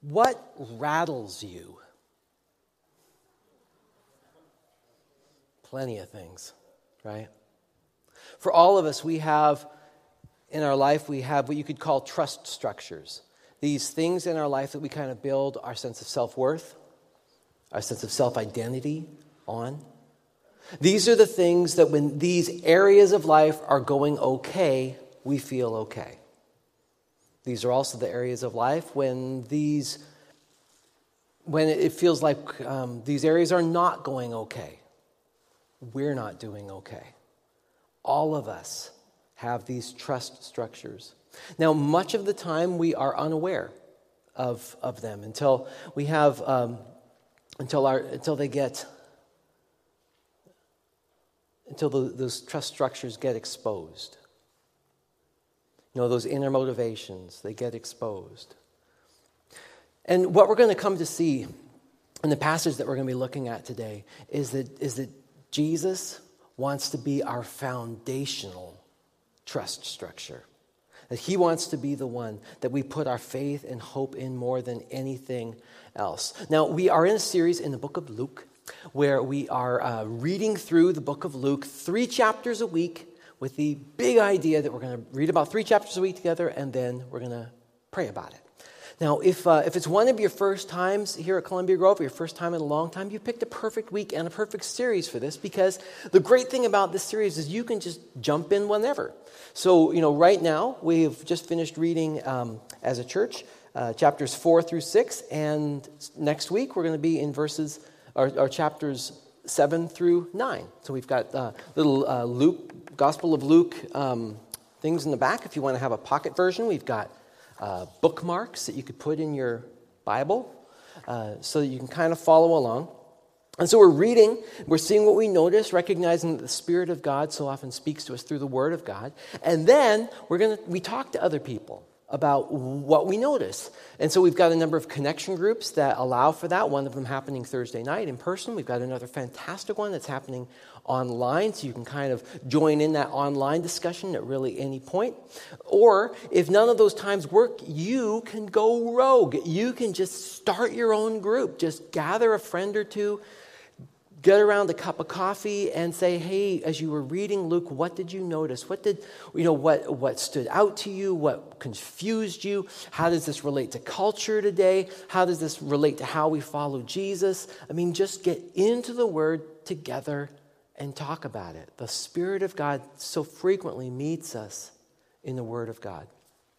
What rattles you? Plenty of things, right? For all of us, we have, in our life, we have what you could call trust structures. These things in our life that we kind of build our sense of self-worth, our sense of self-identity on. These are the things that when these areas of life are going okay, we feel okay. These are also the areas of life when it feels like these areas are not going okay. We're not doing okay. All of us have these trust structures. Now, much of the time we are unaware of them until we have those trust structures get exposed. You know, those inner motivations, they get exposed. And what we're going to come to see in the passage that we're going to be looking at today is that Jesus wants to be our foundational trust structure. That he wants to be the one that we put our faith and hope in more than anything else. Now, we are in a series in the book of Luke where we are reading through the book of Luke 3 chapters a week with the big idea that we're going to read about 3 chapters a week together and then we're going to pray about it. Now, if it's one of your first times here at Columbia Grove, or your first time in a long time, you picked a perfect week and a perfect series for this, because the great thing about this series is you can just jump in whenever. So, right now, we've just finished reading as a church, chapters 4 through 6, and next week we're going to be in chapters 7 through 9. So we've got little Gospel of Luke things in the back. If you want to have a pocket version, we've got bookmarks that you could put in your Bible so that you can kind of follow along. And so we're seeing what we notice, recognizing that the Spirit of God so often speaks to us through the Word of God. And then we talk to other people about what we notice. And so we've got a number of connection groups that allow for that, one of them happening Thursday night in person. We've got another fantastic one that's happening online, so you can kind of join in that online discussion at really any point. Or if none of those times work, you can go rogue. You can just start your own group. Just gather a friend or two, get around a cup of coffee and say, hey, as you were reading Luke, what did you notice? What stood out to you? What confused you? How does this relate to culture today? How does this relate to how we follow Jesus? Just get into the Word together and talk about it. The Spirit of God so frequently meets us in the Word of God.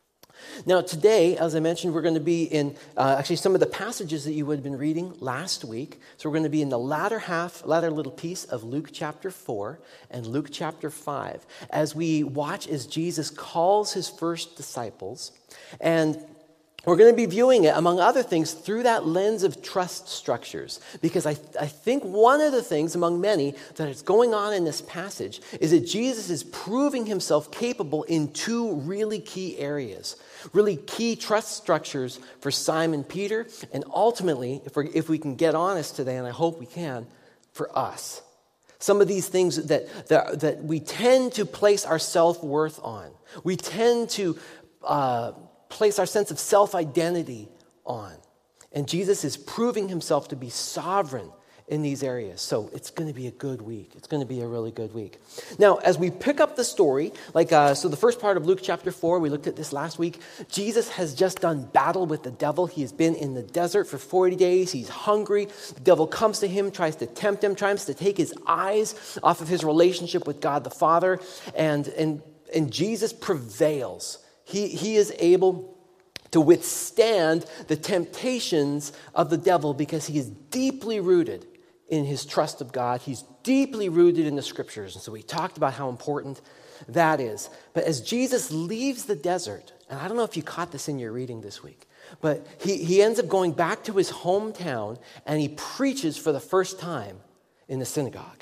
Now today, as I mentioned, we're going to be in actually some of the passages that you would have been reading last week. So we're going to be in the latter little piece of Luke chapter 4 and Luke chapter 5 as we watch as Jesus calls his first disciples. And we're going to be viewing it, among other things, through that lens of trust structures. Because I think one of the things, among many, that is going on in this passage is that Jesus is proving himself capable in 2 really key areas. Really key trust structures for Simon Peter, and ultimately, if we can get honest today, and I hope we can, for us. Some of these things that we tend to place our self-worth on. We tend to place our sense of self-identity on. And Jesus is proving himself to be sovereign in these areas. So it's going to be a good week. It's going to be a really good week. Now, as we pick up the story, so the first part of Luke chapter 4, we looked at this last week. Jesus has just done battle with the devil. He has been in the desert for 40 days. He's hungry. The devil comes to him, tries to tempt him, tries to take his eyes off of his relationship with God the Father. And Jesus prevails. He is able to withstand the temptations of the devil because he is deeply rooted in his trust of God. He's deeply rooted in the Scriptures. And so we talked about how important that is. But as Jesus leaves the desert, and I don't know if you caught this in your reading this week, but he ends up going back to his hometown and he preaches for the first time in the synagogue.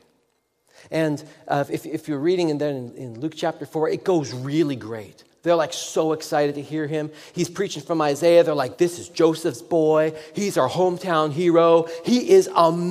And if you're reading in Luke chapter 4, it goes really great. They're so excited to hear him. He's preaching from Isaiah. They're like, this is Joseph's boy. He's our hometown hero. He is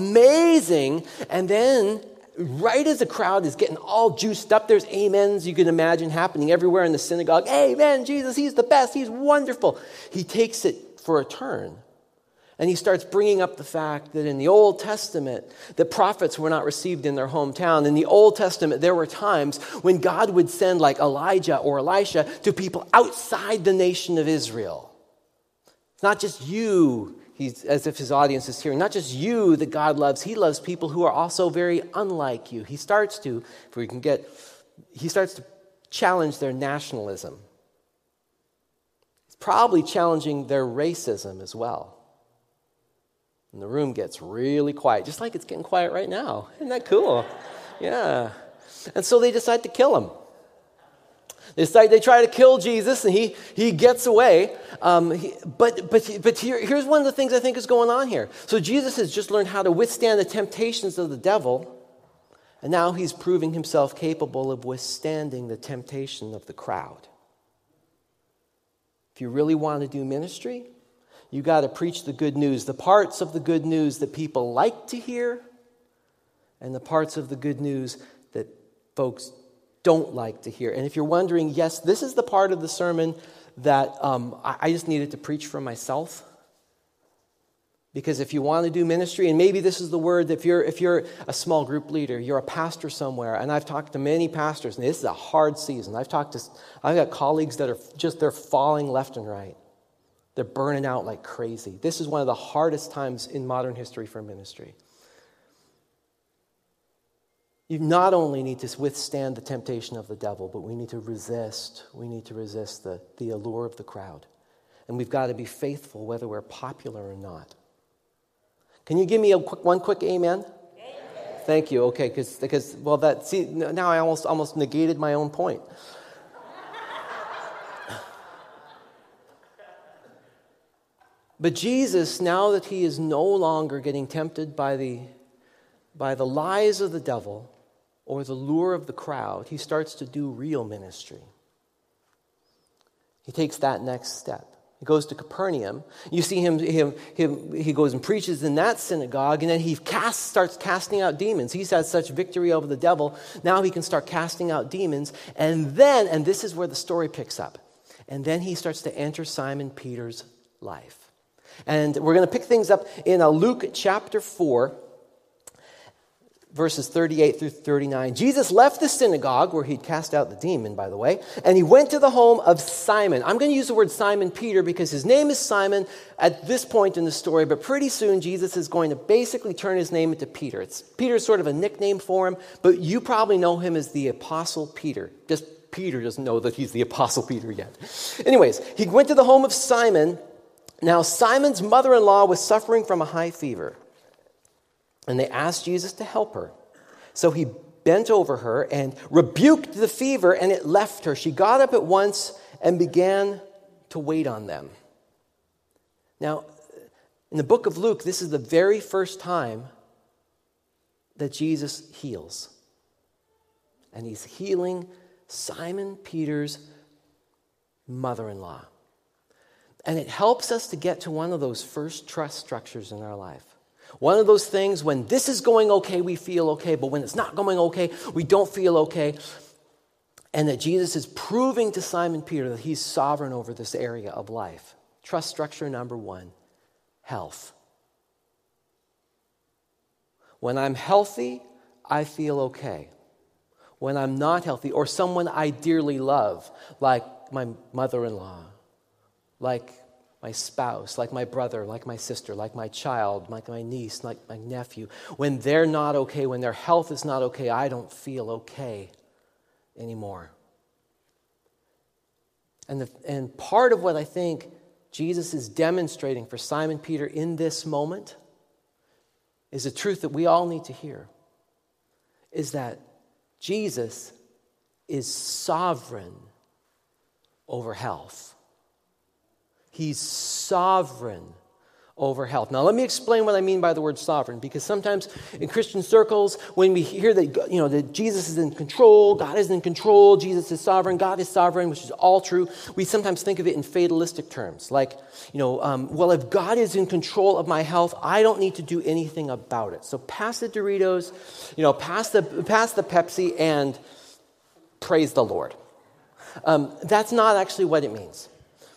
amazing. And then right as the crowd is getting all juiced up, there's amens you can imagine happening everywhere in the synagogue. Amen, Jesus, he's the best. He's wonderful. He takes it for a turn And he starts bringing up the fact that in the Old Testament, the prophets were not received in their hometown. In the Old Testament, there were times when God would send like Elijah or Elisha to people outside the nation of Israel. It's not just you, he's, as if his audience is hearing, not just you that God loves. He loves people who are also very unlike you. He starts to challenge their nationalism. He's probably challenging their racism as well. And the room gets really quiet, just like it's getting quiet right now. Isn't that cool? Yeah. And so they decide to kill him. They try to kill Jesus, and he gets away. But here's one of the things I think is going on here. So Jesus has just learned how to withstand the temptations of the devil, and now he's proving himself capable of withstanding the temptation of the crowd. If you really want to do ministry, you got to preach the good news, the parts of the good news that people like to hear, and the parts of the good news that folks don't like to hear. And if you're wondering, yes, this is the part of the sermon that I just needed to preach for myself. Because if you want to do ministry, and maybe this is the word, if you're a small group leader, you're a pastor somewhere, and I've talked to many pastors, and this is a hard season. I've got colleagues that they're falling left and right. They're burning out like crazy. This is one of the hardest times in modern history for ministry. You not only need to withstand the temptation of the devil, but we need to resist. We need to resist the allure of the crowd. And we've got to be faithful whether we're popular or not. Can you give me one quick amen? Amen. Thank you. Okay, because now I almost negated my own point. But Jesus, now that he is no longer getting tempted by the lies of the devil or the lure of the crowd, he starts to do real ministry. He takes that next step. He goes to Capernaum. You see him he goes and preaches in that synagogue, and then he starts casting out demons. He's had such victory over the devil. Now he can start casting out demons. And this is where the story picks up. And then he starts to enter Simon Peter's life. And we're going to pick things up in Luke chapter 4, verses 38 through 39. Jesus left the synagogue, where he'd cast out the demon, by the way, and he went to the home of Simon. I'm going to use the word Simon Peter because his name is Simon at this point in the story, but pretty soon Jesus is going to basically turn his name into Peter. Peter's sort of a nickname for him, but you probably know him as the Apostle Peter. Just Peter doesn't know that he's the Apostle Peter yet. Anyways, he went to the home of Simon. Now, Simon's mother-in-law was suffering from a high fever, and they asked Jesus to help her. So he bent over her and rebuked the fever, and it left her. She got up at once and began to wait on them. Now, in the book of Luke, this is the very first time that Jesus heals. And he's healing Simon Peter's mother-in-law. And it helps us to get to one of those first trust structures in our life. One of those things when this is going okay, we feel okay, but when it's not going okay, we don't feel okay. And that Jesus is proving to Simon Peter that he's sovereign over this area of life. Trust structure number 1, health. When I'm healthy, I feel okay. When I'm not healthy, or someone I dearly love, like my mother-in-law, like my spouse, like my brother, like my sister, like my child, like my niece, like my nephew. When they're not okay, when their health is not okay, I don't feel okay anymore. And part of what I think Jesus is demonstrating for Simon Peter in this moment is a truth that we all need to hear, is that Jesus is sovereign over health. He's sovereign over health. Now, let me explain what I mean by the word sovereign, because sometimes in Christian circles, when we hear that, that Jesus is in control, God is in control, Jesus is sovereign, God is sovereign, which is all true, we sometimes think of it in fatalistic terms. Like, well, if God is in control of my health, I don't need to do anything about it. So pass the Doritos, pass the Pepsi, and praise the Lord. That's not actually what it means.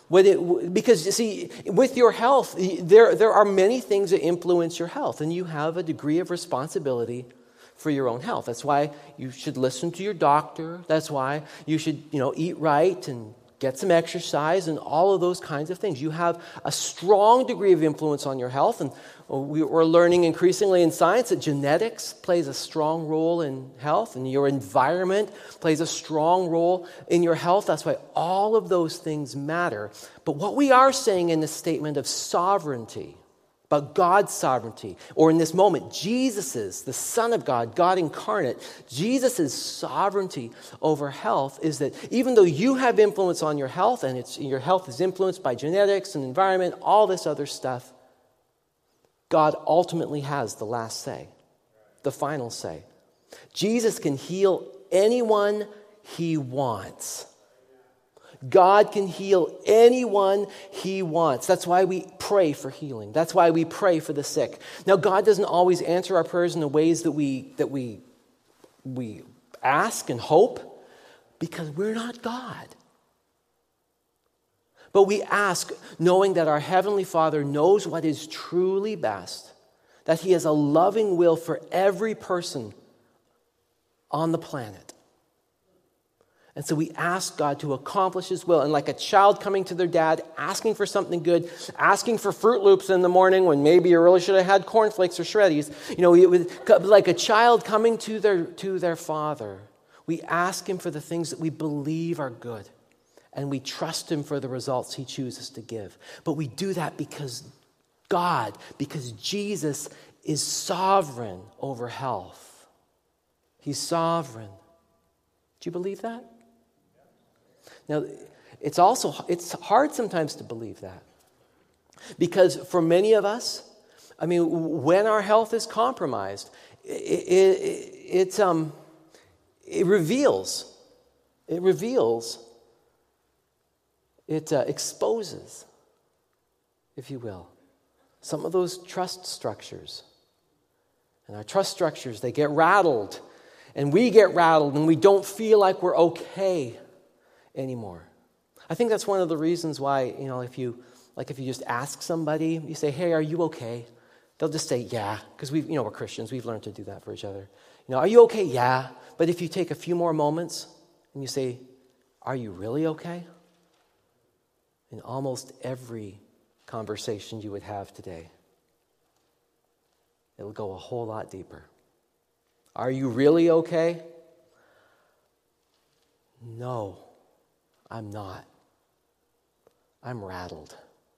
Because, you see, with your health, there are many things that influence your health, and you have a degree of responsibility for your own health. That's why you should listen to your doctor. That's why you should, eat right and get some exercise and all of those kinds of things. You have a strong degree of influence on your health, and we're learning increasingly in science that genetics plays a strong role in health, and your environment plays a strong role in your health. That's why all of those things matter. But what we are saying in this statement of sovereignty, about God's sovereignty, or in this moment, Jesus's, the Son of God, God incarnate, Jesus's sovereignty over health is that even though you have influence on your health, and your health is influenced by genetics and environment, all this other stuff, God ultimately has the last say, the final say. Jesus can heal anyone he wants. God can heal anyone he wants. That's why we pray for healing. That's why we pray for the sick. Now, God doesn't always answer our prayers in the ways that we ask and hope, because we're not God. But we ask knowing that our Heavenly Father knows what is truly best, that he has a loving will for every person on the planet. And so we ask God to accomplish his will. And like a child coming to their dad, asking for something good, asking for Fruit Loops in the morning when maybe you really should have had cornflakes or Shreddies. Like a child coming to their father, we ask him for the things that we believe are good. And we trust him for the results he chooses to give. But we do that because Jesus is sovereign over health. He's sovereign. Do you believe that? Now, it's hard sometimes to believe that. Because for many of us, when our health is compromised, it exposes, if you will, some of those trust structures. And our trust structures, they get rattled. And we get rattled and we don't feel like we're okay anymore. I think that's one of the reasons why, if you just ask somebody, you say, "Hey, are you okay?" They'll just say, "Yeah," because we're Christians. We've learned to do that for each other. "Are you okay?" "Yeah." But if you take a few more moments and you say, "Are you really okay?" In almost every conversation you would have today, it'll go a whole lot deeper. Are you really okay? No, I'm not. I'm rattled.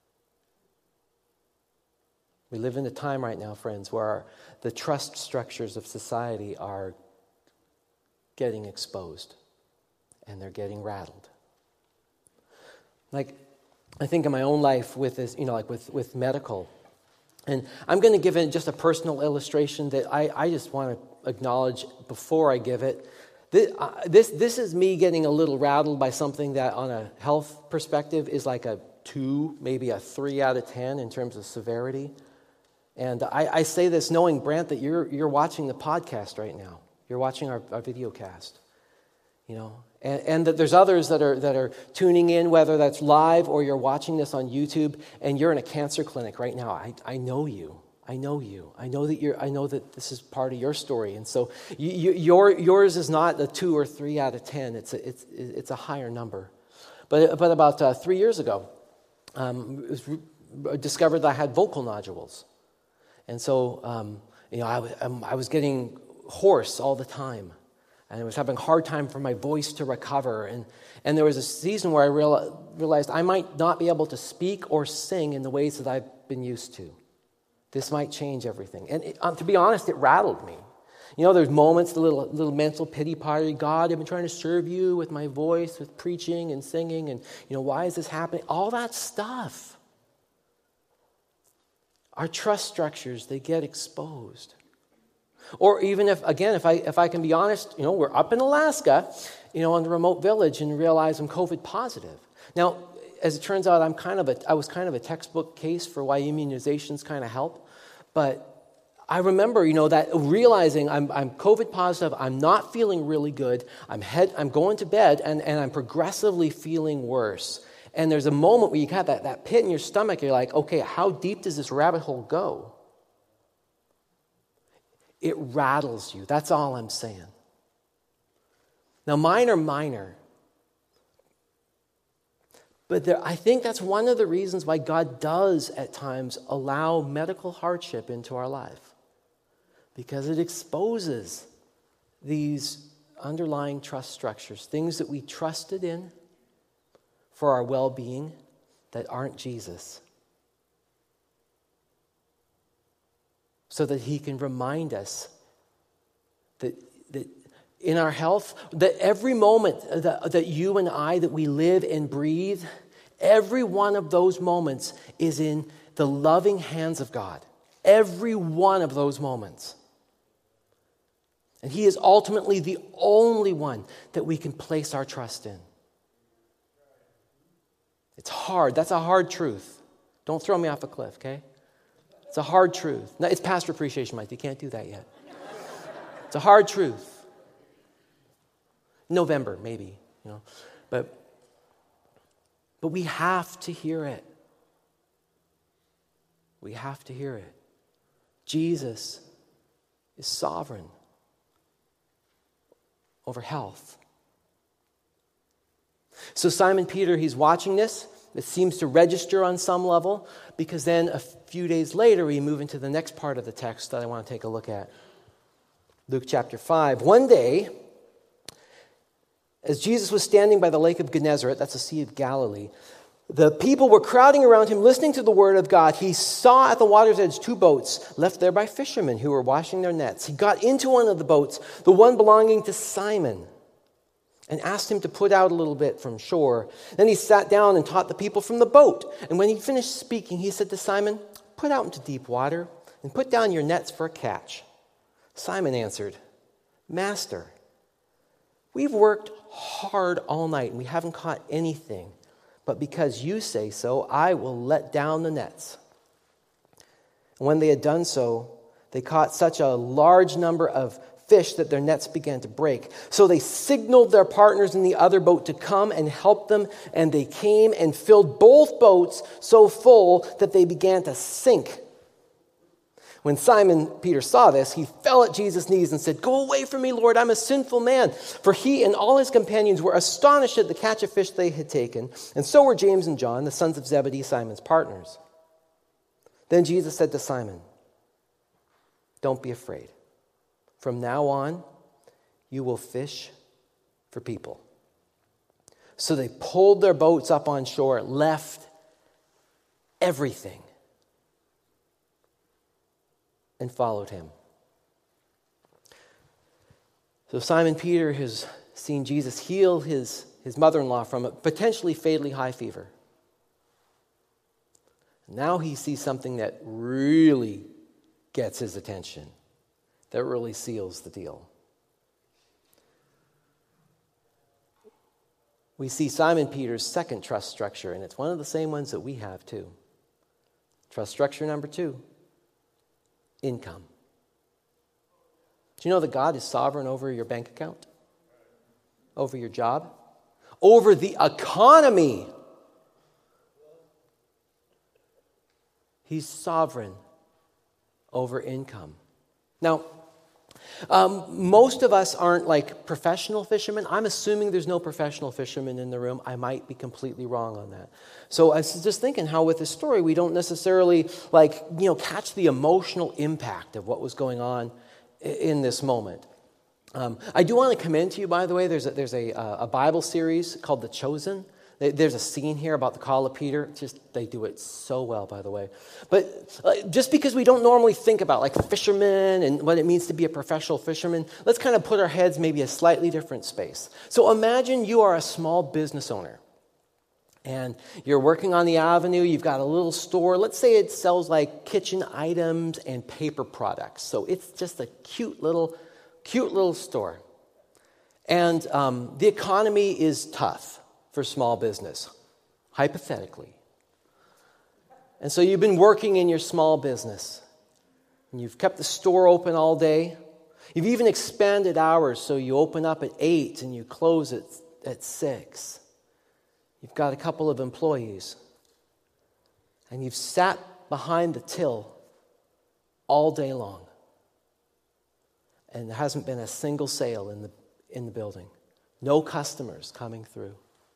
We live in a time right now, friends, where the trust structures of society are getting exposed and they're getting rattled. Like, I think in my own life with this, with medical. And I'm going to give it just a personal illustration that I just want to acknowledge before I give it. This is me getting a little rattled by something that on a health perspective is like a 2, maybe a 3 out of 10 in terms of severity. And I say this knowing, Brant, that you're watching the podcast right now. You're watching our video cast. And that there's others that are tuning in, whether that's live or you're watching this on YouTube, and you're in a cancer clinic right now. I know you. I know you. I know that this is part of your story, and so yours is not a 2 or 3 out of 10. It's a higher number. But about 3 years ago, it was discovered that I had vocal nodules, and so I was getting hoarse all the time. And I was having a hard time for my voice to recover. And there was a season where I realized I might not be able to speak or sing in the ways that I've been used to. This might change everything. And to be honest, it rattled me. There's moments, the little mental pity party. God, I've been trying to serve you with my voice, with preaching and singing. And, why is this happening? All that stuff. Our trust structures, they get exposed. Or even if I can be honest, we're up in Alaska, in the remote village and realize I'm COVID positive. Now, as it turns out, I was kind of a textbook case for why immunizations kind of help. But I remember, that realizing I'm COVID positive, I'm not feeling really good, I'm going to bed, and I'm progressively feeling worse. And there's a moment where you have that pit in your stomach. You're like, okay, how deep does this rabbit hole go? It rattles you. That's all I'm saying. Now, mine are minor. But I think that's one of the reasons why God does at times allow medical hardship into our life. Because it exposes these underlying trust structures, things that we trusted in for our well-being that aren't Jesus. So that he can remind us that in our health, that every moment that you and I, that we live and breathe, every one of those moments is in the loving hands of God. Every one of those moments. And he is ultimately the only one that we can place our trust in. It's hard. That's a hard truth. Don't throw me off a cliff, okay? It's a hard truth. No, it's Pastor Appreciation Month. You can't do that yet. It's a hard truth. November, maybe, But we have to hear it. We have to hear it. Jesus is sovereign over health. So Simon Peter, he's watching this. It seems to register on some level, because then a few days later we move into the next part of the text that I want to take a look at. Luke chapter 5. One day, as Jesus was standing by the lake of Gennesaret, that's the Sea of Galilee, the people were crowding around him, listening to the word of God. He saw at the water's edge 2 boats left there by fishermen who were washing their nets. He got into one of the boats, the one belonging to Simon, and asked him to put out a little bit from shore. Then he sat down and taught the people from the boat. And when he finished speaking, he said to Simon, "Put out into deep water and put down your nets for a catch." Simon answered, "Master, we've worked hard all night and we haven't caught anything. But because you say so, I will let down the nets." And when they had done so, they caught such a large number of fish that their nets began to break. So they signaled their partners in the other boat to come and help them, and they came and filled both boats so full that they began to sink. When Simon Peter saw this, he fell at Jesus' knees and said, "Go away from me, Lord, I'm a sinful man." For he and all his companions were astonished at the catch of fish they had taken, and so were James and John, the sons of Zebedee, Simon's partners. Then Jesus said to Simon, "Don't be afraid. From now on, you will fish for people." So they pulled their boats up on shore, left everything, and followed him. So Simon Peter has seen Jesus heal his mother-in-law from a potentially fatally high fever. Now he sees something that really gets his attention, that really seals the deal. We see Simon Peter's second trust structure, and it's one of the same ones that we have too. Trust structure number 2, income. Do you know that God is sovereign over your bank account? Over your job? Over the economy? He's sovereign over income. Now, most of us aren't like professional fishermen. I'm assuming there's no professional fishermen in the room. I might be completely wrong on that. So I was just thinking how with this story, we don't necessarily catch the emotional impact of what was going on in this moment. I do want to commend to you, by the way, there's a Bible series called The Chosen. There's a scene here about the call of Peter. They do it so well, by the way. But just because we don't normally think about like fishermen and what it means to be a professional fisherman, let's kind of put our heads maybe a slightly different space. So imagine you are a small business owner. And you're working on the avenue. You've got a little store. Let's say it sells like kitchen items and paper products. So it's just a cute little store. And the economy is tough for small business, hypothetically. And so you've been working in your small business. And you've kept the store open all day. You've even expanded hours, so you open up at 8 and you close at 6. You've got a couple of employees, and you've sat behind the till all day long, and there hasn't been a single sale in the building. No customers coming through.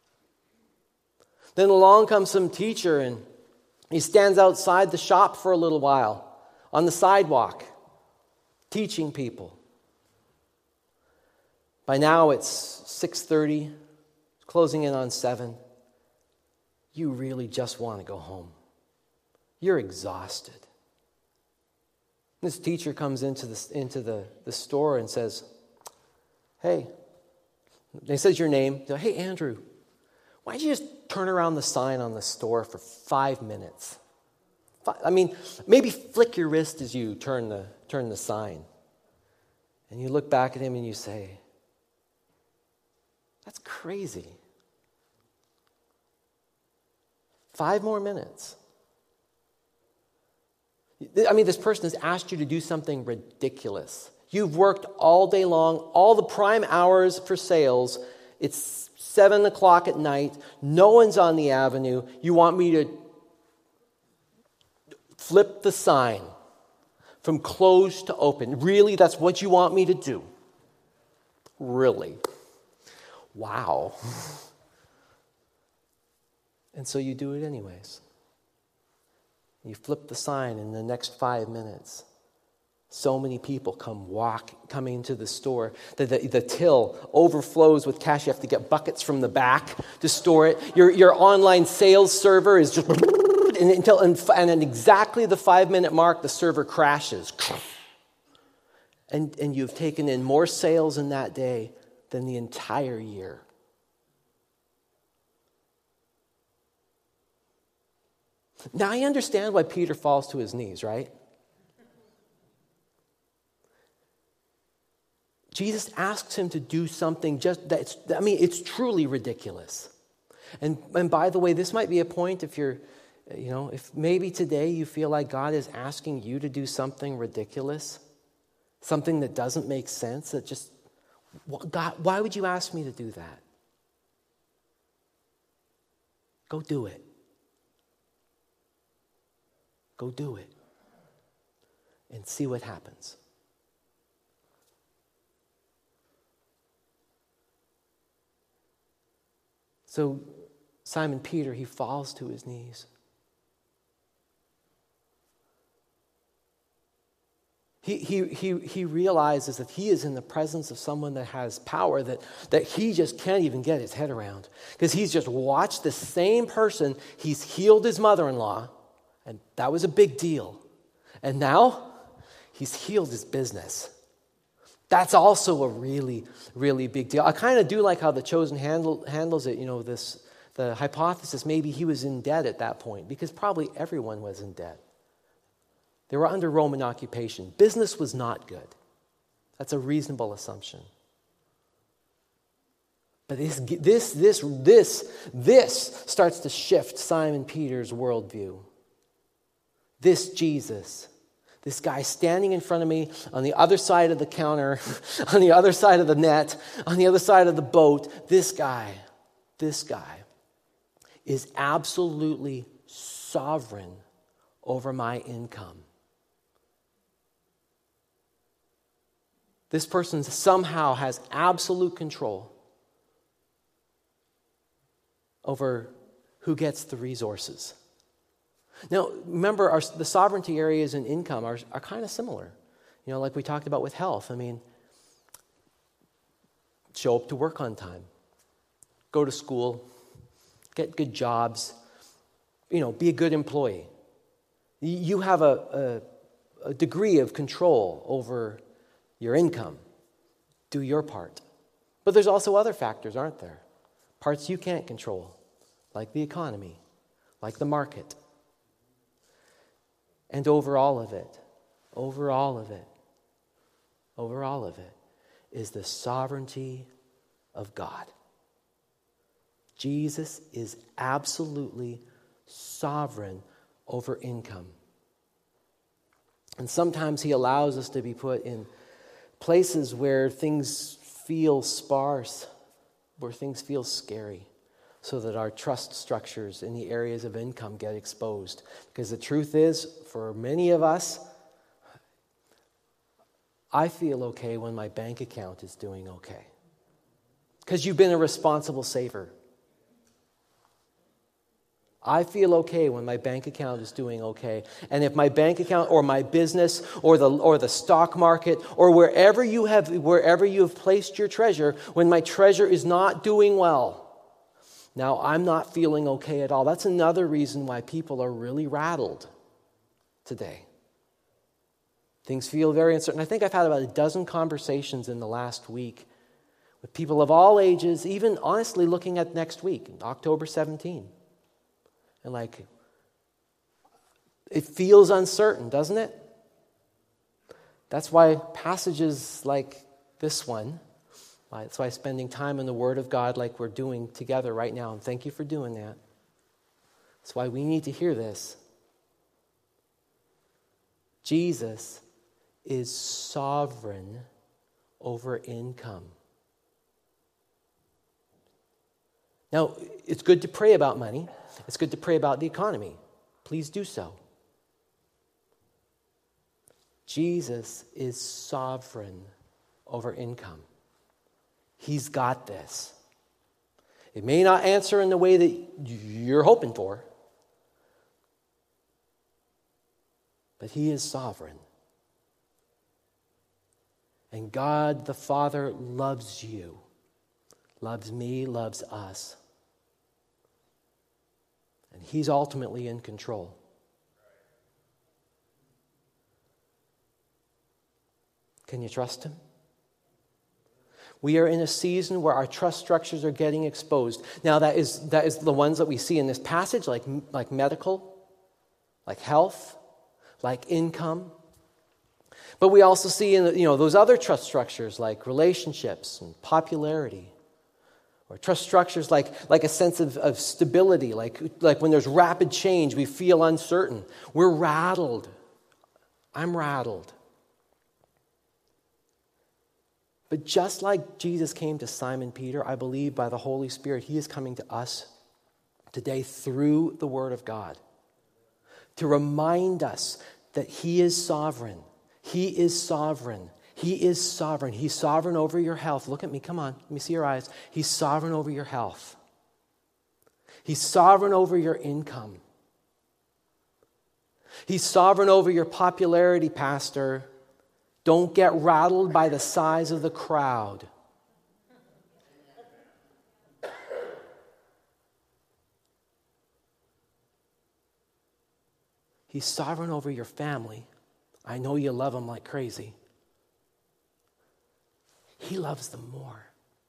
Then along comes some teacher, and he stands outside the shop for a little while on the sidewalk, teaching people. By now it's 6:30, closing in on 7. You really just want to go home. You're exhausted. This teacher comes into the store and says, "Hey," he says your name. "Hey, Andrew, why don't you just turn around the sign on the store for 5 minutes? Maybe flick your wrist as you turn the sign." And you look back at him and you say, "That's crazy. 5 more minutes." This person has asked you to do something ridiculous. You've worked all day long, all the prime hours for sales. It's 7 o'clock at night. No one's on the avenue. You want me to flip the sign from closed to open? Really? That's what you want me to do? Really? Wow. And so you do it anyways. You flip the sign in the next 5 minutes. So many people come into the store. The till overflows with cash. You have to get buckets from the back to store it. Your online sales server is just... And at exactly the 5-minute mark, the server crashes. And you've taken in more sales in that day than the entire year. Now I understand why Peter falls to his knees, right? Jesus asks him to do something it's truly ridiculous. And by the way, this might be a point if if maybe today you feel like God is asking you to do something ridiculous, something that doesn't make sense, that just, God, why would you ask me to do that? Go do it. Go do it. And see what happens. So Simon Peter, he falls to his knees. He realizes that he is in the presence of someone that has power that he just can't even get his head around. Because he's just watched the same person. He's healed his mother-in-law, and that was a big deal. And now he's healed his business. That's also a really, really big deal. I kind of do like how The Chosen handles it. The hypothesis, maybe he was in debt at that point, because probably everyone was in debt. They were under Roman occupation. Business was not good. That's a reasonable assumption. But this starts to shift Simon Peter's worldview. This Jesus, this guy standing in front of me on the other side of the counter, on the other side of the net, on the other side of the boat, this guy is absolutely sovereign over my income. This person somehow has absolute control over who gets the resources. Now, remember, the sovereignty areas in income are kind of similar. Like we talked about with health. Show up to work on time. Go to school. Get good jobs. Be a good employee. You have a degree of control over your income. Do your part. But there's also other factors, aren't there? Parts you can't control, like the economy, like the market. And over all of it is the sovereignty of God. Jesus is absolutely sovereign over income. And sometimes he allows us to be put in places where things feel sparse, where things feel scary, so that our trust structures in the areas of income get exposed. Because the truth is, for many of us, I feel okay when my bank account is doing okay. Because you've been a responsible saver. I feel okay when my bank account is doing okay. And if my bank account or my business or the stock market or wherever you have placed your treasure, when my treasure is not doing well, now I'm not feeling okay at all. That's another reason why people are really rattled today. Things feel very uncertain. I think I've had about a dozen conversations in the last week with people of all ages, even honestly looking at next week, October 17. And it feels uncertain, doesn't it? That's why passages like this one, that's why spending time in the Word of God like we're doing together right now, and thank you for doing that. That's why we need to hear this. Jesus is sovereign over income. Now, it's good to pray about money. It's good to pray about the economy. Please do so. Jesus is sovereign over income. He's got this. It may not answer in the way that you're hoping for, but He is sovereign. And God the Father loves you, loves me, loves us. And He's ultimately in control. Can you trust Him? We are in a season where our trust structures are getting exposed. Now, that is the ones that we see in this passage, like medical, like health, like income. But we also see in those other trust structures like relationships and popularity. Or trust structures like a sense of stability, like when there's rapid change, we feel uncertain. We're rattled. I'm rattled. But just like Jesus came to Simon Peter, I believe by the Holy Spirit, He is coming to us today through the Word of God to remind us that He is sovereign. He is sovereign. He is sovereign. He's sovereign over your health. Look at me. Come on. Let me see your eyes. He's sovereign over your health. He's sovereign over your income. He's sovereign over your popularity, Pastor. Don't get rattled by the size of the crowd. He's sovereign over your family. I know you love Him like crazy. He loves them more.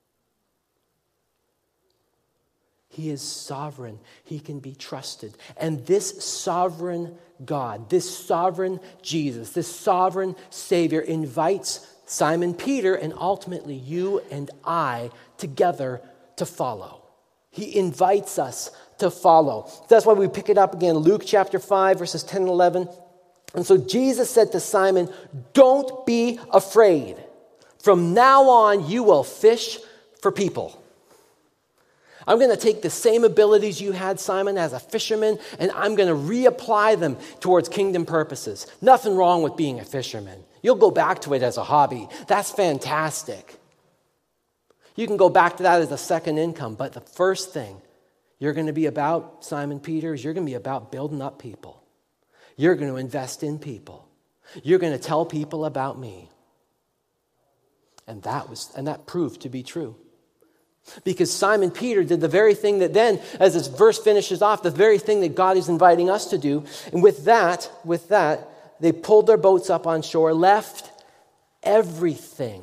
He is sovereign. He can be trusted. And this sovereign God, this sovereign Jesus, this sovereign Savior invites Simon Peter and ultimately you and I together to follow. He invites us to follow. That's why we pick it up again, Luke chapter 5, verses 10 and 11. And so Jesus said to Simon, "Don't be afraid. From now on, you will fish for people." I'm going to take the same abilities you had, Simon, as a fisherman, and I'm going to reapply them towards kingdom purposes. Nothing wrong with being a fisherman. You'll go back to it as a hobby. That's fantastic. You can go back to that as a second income. But the first thing you're going to be about, Simon Peter, is you're going to be about building up people. You're going to invest in people. You're going to tell people about me. And that proved to be true. Because Simon Peter did the very thing that then, as this verse finishes off, the very thing that God is inviting us to do. And with that, they pulled their boats up on shore, left everything,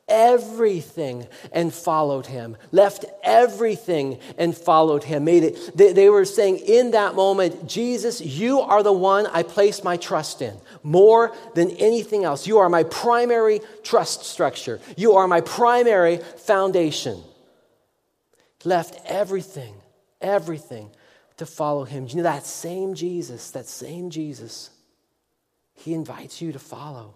and followed Him. Left everything and followed Him. They were saying in that moment, Jesus, you are the one I place my trust in. More than anything else. You are my primary trust structure. You are my primary foundation. Left everything to follow Him. You know, that same Jesus, He invites you to follow.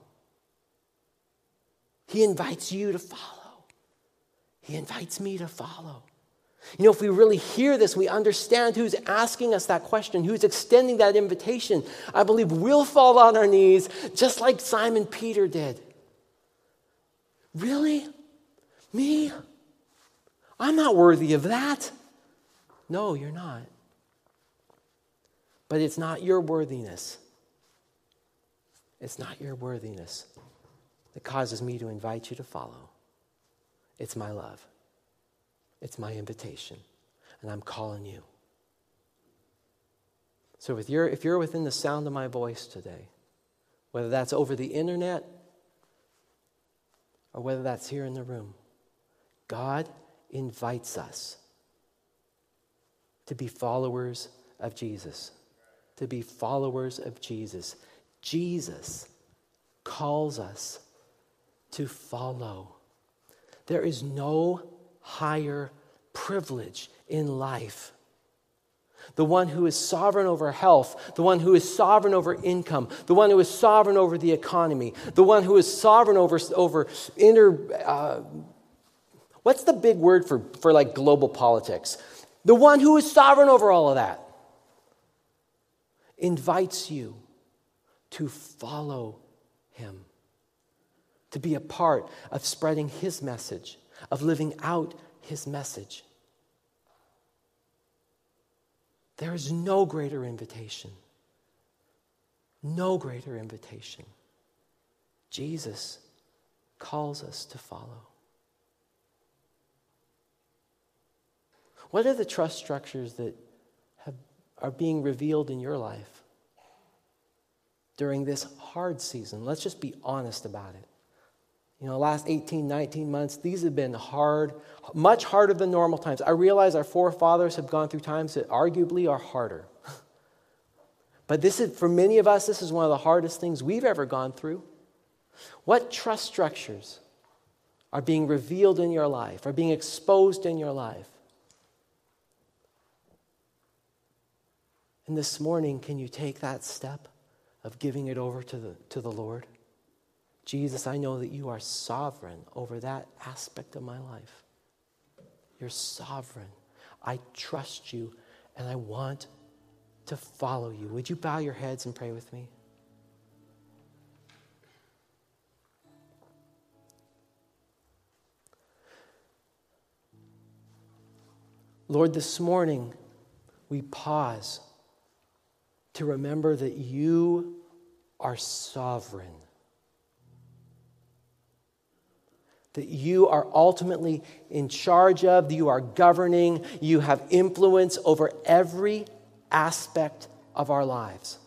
He invites you to follow. He invites me to follow. If we really hear this, we understand who's asking us that question, who's extending that invitation, I believe we'll fall on our knees just like Simon Peter did. Really? Me? I'm not worthy of that. No, you're not. But it's not your worthiness. It's not your worthiness that causes me to invite you to follow. It's my love. It's my invitation. And I'm calling you. So if you're within the sound of my voice today, whether that's over the internet or whether that's here in the room, God invites us to be followers of Jesus. To be followers of Jesus. Jesus calls us to follow. There is no higher privilege in life. The one who is sovereign over health, the one who is sovereign over income, the one who is sovereign over the economy, the one who is sovereign over what's the big word for like global politics? The one who is sovereign over all of that invites you to follow him, to be a part of spreading his message, of living out his message. There is no greater invitation. No greater invitation. Jesus calls us to follow. What are the trust structures that are being revealed in your life during this hard season? Let's just be honest about it. Last 18, 19 months, these have been hard, much harder than normal times. I realize our forefathers have gone through times that arguably are harder. But for many of us, this is one of the hardest things we've ever gone through. What trust structures are being revealed in your life, are being exposed in your life? And this morning, can you take that step of giving it over to the Lord? Jesus, I know that you are sovereign over that aspect of my life. You're sovereign. I trust you, and I want to follow you. Would you bow your heads and pray with me? Lord, this morning we pause to remember that you are sovereign. That you are ultimately in charge of, that you are governing, you have influence over every aspect of our lives.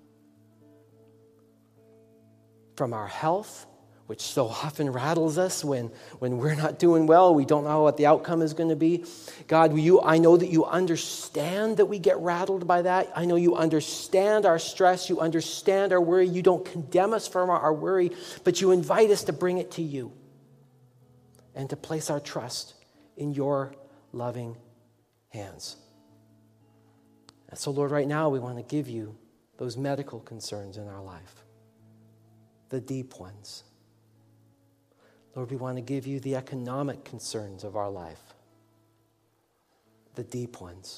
From our health, which so often rattles us when we're not doing well, we don't know what the outcome is going to be. God, I know that you understand that we get rattled by that. I know you understand our stress, you understand our worry. You don't condemn us for our worry, but you invite us to bring it to you and to place our trust in your loving hands. And so, Lord, right now we want to give you those medical concerns in our life, the deep ones. Lord, we want to give you the economic concerns of our life, the deep ones.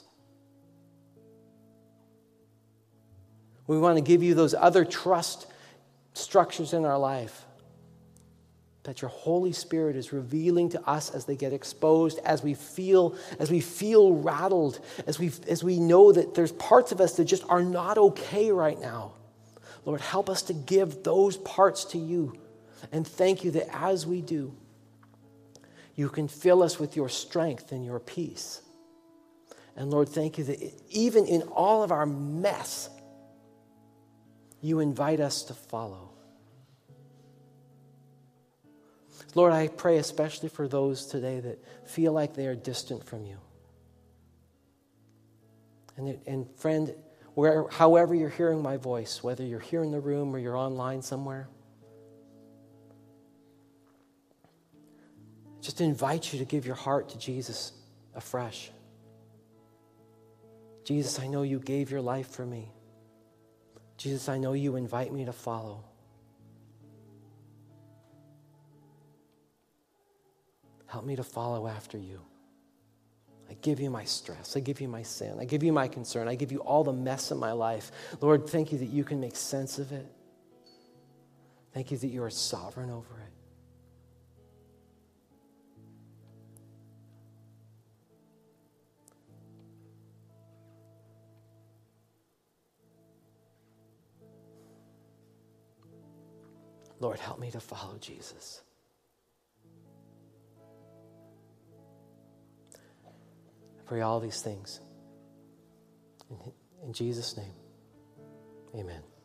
We want to give you those other trust structures in our life that your Holy Spirit is revealing to us as they get exposed, as we feel rattled, as we know that there's parts of us that just are not okay right now. Lord, help us to give those parts to you. And thank you that as we do, you can fill us with your strength and your peace. And Lord, thank you that even in all of our mess, you invite us to follow. Lord, I pray especially for those today that feel like they are distant from you. And friend, however you're hearing my voice, whether you're here in the room or you're online somewhere, just invite you to give your heart to Jesus afresh. Jesus, I know you gave your life for me. Jesus, I know you invite me to follow. Help me to follow after you. I give you my stress. I give you my sin. I give you my concern. I give you all the mess in my life. Lord, thank you that you can make sense of it. Thank you that you are sovereign over it. Lord, help me to follow Jesus. I pray all these things. In Jesus' name, amen.